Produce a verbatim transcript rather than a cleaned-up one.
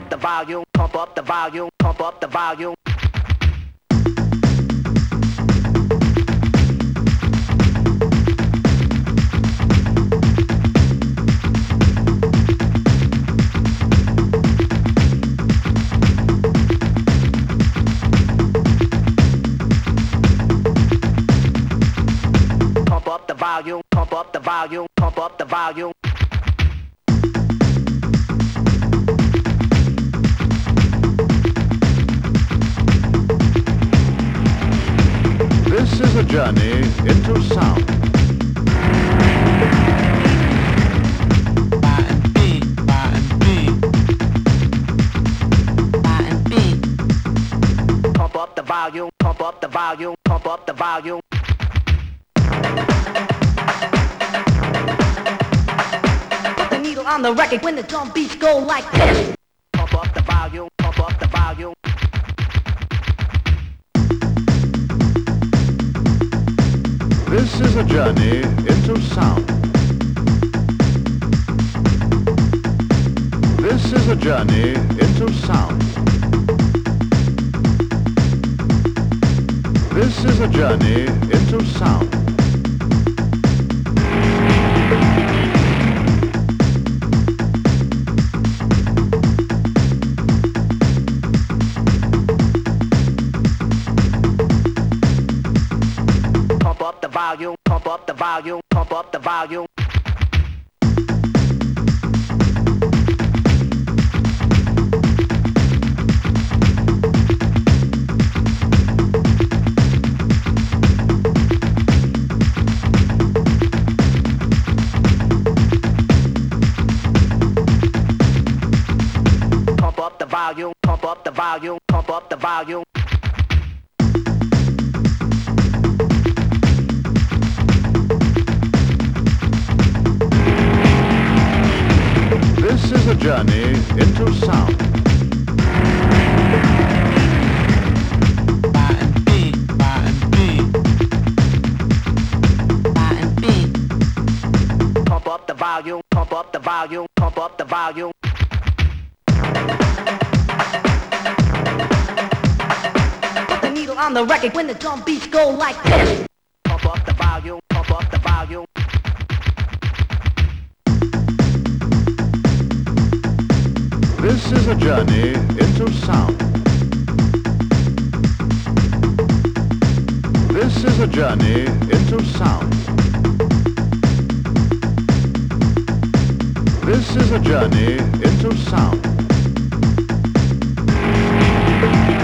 up the volume, pump up the volume, pump up the volume. Pump up the volume, pump up the volume, pump up the volume. This is a journey into sound. Y and B, Y and B, Y and B. Pump up the volume, pump up the volume, pump up the volume. Put the needle on the record when the drum beats go like this. Pump up the volume, pump up the volume. This is a journey into sound. This is a journey into sound. This is a journey into sound. Pump up the volume, pump up the volume, pump up the volume. Pump up the volume, pump up the volume, pump up the volume. This is a journey into sound. Y and B, Y and B, Y and B. Pump up the volume, pump up the volume, pump up the volume. Put the needle on the record when the drum beats go like this. Pump up the volume, pump up the volume. This is a journey into sound. This is a journey into sound. This is a journey into sound.